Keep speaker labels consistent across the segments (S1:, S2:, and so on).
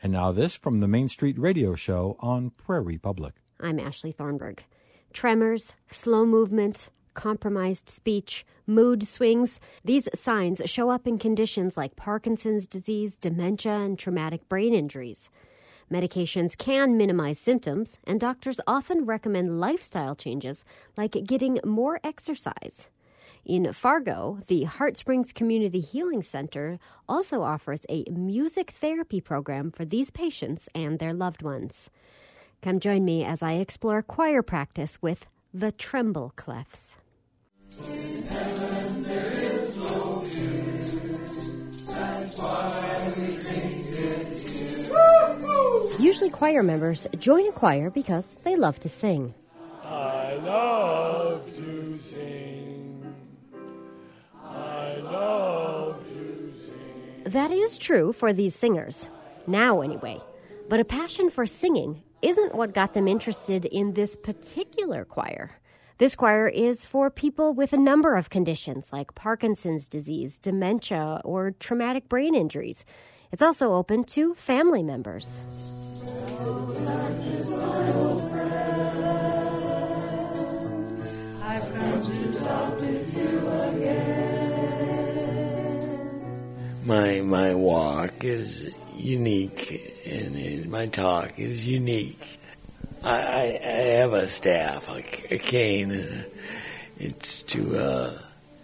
S1: And now this from the Main Street Radio Show on Prairie Public.
S2: I'm Ashley Thornburg. Tremors, slow movement, compromised speech, mood swings. These signs show up in conditions like Parkinson's disease, dementia, and traumatic brain injuries. Medications can minimize symptoms, and doctors often recommend lifestyle changes like getting more exercise. In Fargo, the Heart Springs Community Healing Center also offers a music therapy program for these patients and their loved ones. Come join me as I explore choir practice with the Tremble Clefs. In heaven there is no fear. That's why we think it. Usually choir members join a choir because they love to sing.
S3: I love to sing. I love to sing.
S2: That is true for these singers. Now, anyway. But a passion for singing isn't what got them interested in this particular choir. This choir is for people with a number of conditions like Parkinson's disease, dementia, or traumatic brain injuries. It's also open to family members.
S4: I've come to talk with you again.
S5: My walk is unique, and my talk is unique. I have a staff, a cane, and it's to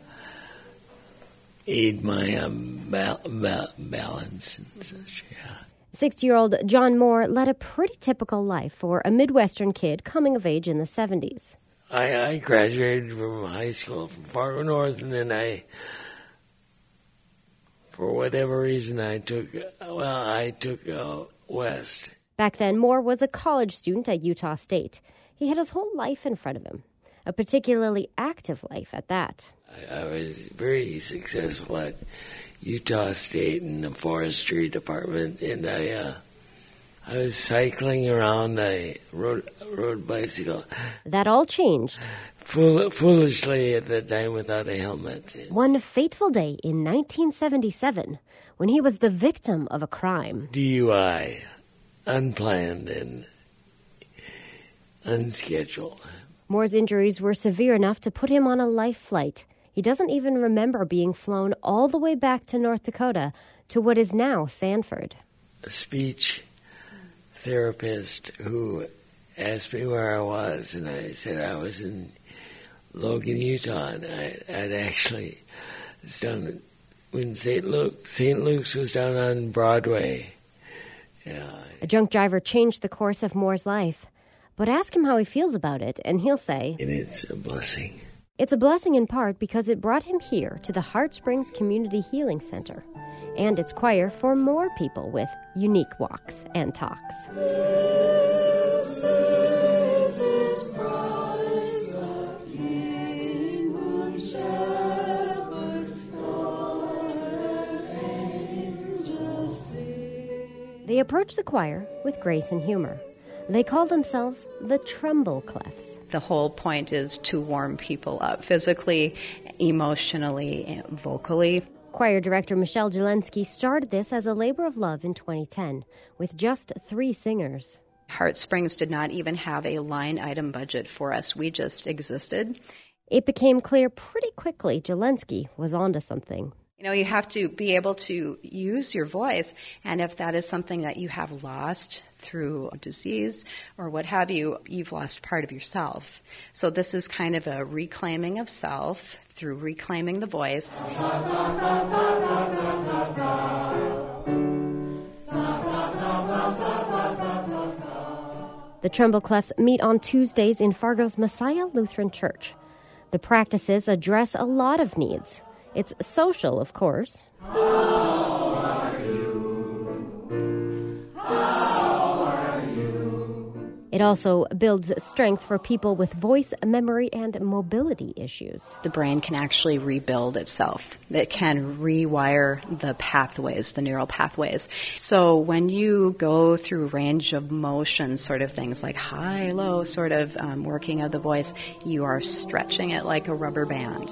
S5: aid my balance and such, yeah.
S2: 60-year-old John Moore led a pretty typical life for a Midwestern kid coming of age in the 70s.
S5: I graduated from high school from Fargo North, and then for whatever reason, I took West.
S2: Back then, Moore was a college student at Utah State. He had his whole life in front of him, a particularly active life at that.
S5: I was very successful at Utah State in the forestry department, and I was cycling around. I rode bicycle.
S2: That all changed.
S5: Foolishly at the time without a helmet.
S2: One fateful day in 1977 when he was the victim of a crime.
S5: DUI, unplanned and unscheduled.
S2: Moore's injuries were severe enough to put him on a life flight. He doesn't even remember being flown all the way back to North Dakota to what is now Sanford.
S5: A speech therapist who asked me where I was, and I said I was in Logan, Utah, and I'd actually was down when St. Luke's was down on Broadway. Yeah.
S2: A drunk driver changed the course of Moore's life. But ask him how he feels about it, and he'll say,
S5: and it's a blessing.
S2: It's a blessing in part because it brought him here to the Heart Springs Community Healing Center and its choir for more people with unique walks and talks.
S4: This is Christ the King, whom shepherds guard and angels sing.
S2: They approach the choir with grace and humor. They call themselves the Tremble Clefs.
S6: The whole point is to warm people up physically, emotionally, and vocally.
S2: Choir director Michelle Jelensky started this as a labor of love in 2010 with just 3 singers.
S6: Heart Springs did not even have a line item budget for us. We just existed.
S2: It became clear pretty quickly Jelensky was onto something.
S6: You know, you have to be able to use your voice, and if that is something that you have lost through disease or what have you, you've lost part of yourself. So this is kind of a reclaiming of self through reclaiming the voice.
S2: The Tremble Clefs meet on Tuesdays in Fargo's Messiah Lutheran Church. The practices address a lot of needs. It's social, of course.
S4: How are you? How are you?
S2: It also builds strength for people with voice, memory, and mobility issues.
S6: The brain can actually rebuild itself. It can rewire the pathways, the neural pathways. So when you go through range of motion sort of things like high, low sort of working of the voice, you are stretching it like a rubber band.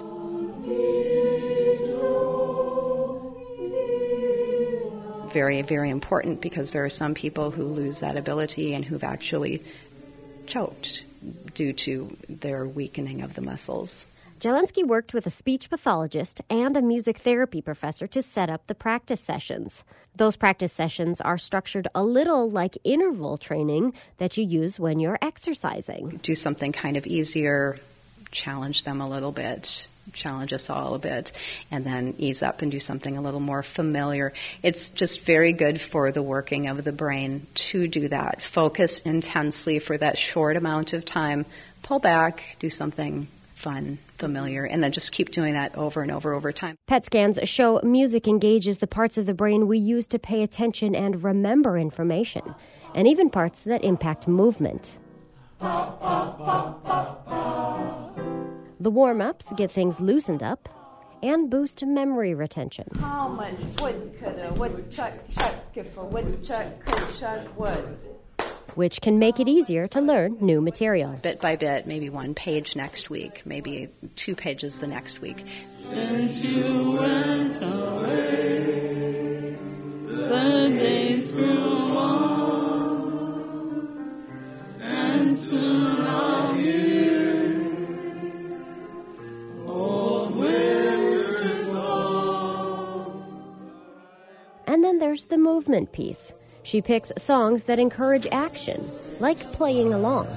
S6: very, very important because there are some people who lose that ability and who've actually choked due to their weakening of the muscles.
S2: Jelensky worked with a speech pathologist and a music therapy professor to set up the practice sessions. Those practice sessions are structured a little like interval training that you use when you're exercising.
S6: Do something kind of easier, challenge them a little bit, challenge us all a bit, and then ease up and do something a little more familiar. It's just very good for the working of the brain to do that. Focus intensely for that short amount of time, pull back, do something fun, familiar, and then just keep doing that over and over time.
S2: PET scans show music engages the parts of the brain we use to pay attention and remember information, and even parts that impact movement. The warm-ups get things loosened up and boost memory retention.
S7: How much wood could a woodchuck chuck if a woodchuck could chuck wood?
S2: Which can make it easier to learn new material.
S6: Bit by bit, maybe 1 page next week, maybe 2 pages the next week.
S4: Since you went away, the days grew long, and soon I'll hear old winter song.
S2: And then there's the movement piece. She picks songs that encourage action, like playing along.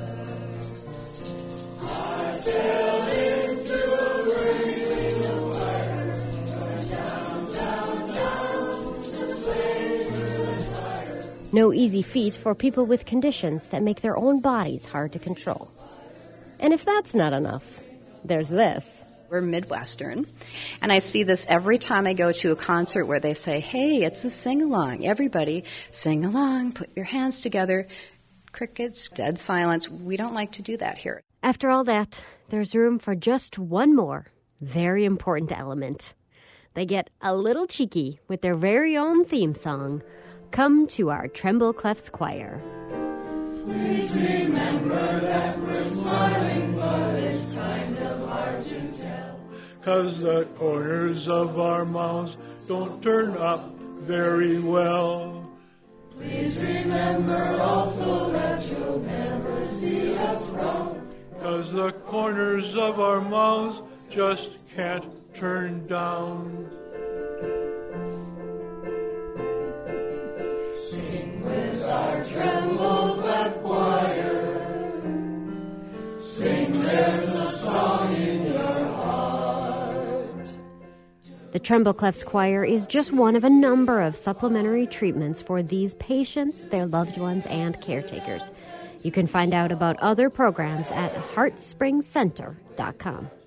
S2: No easy feat for people with conditions that make their own bodies hard to control. And if that's not enough, there's this.
S6: We're Midwestern, and I see this every time I go to a concert where they say, hey, it's a sing-along. Everybody sing along, put your hands together. Crickets, dead silence. We don't like to do that here.
S2: After all that, there's room for just one more very important element. They get a little cheeky with their very own theme song, Come to Our Tremble Clefs Choir.
S4: Please remember that we're smiling, but it's kind of hard to tell.
S3: 'Cause the corners of our mouths don't turn up very well.
S4: Please remember also that you'll never see us frown.
S3: 'Cause the corners of our mouths just can't turn down.
S4: Sing with our tremble clef choir. Sing, there's a song in your heart.
S2: The Tremble Clefs Choir is just one of a number of supplementary treatments for these patients, their loved ones, and caretakers. You can find out about other programs at heartsprings.center.com.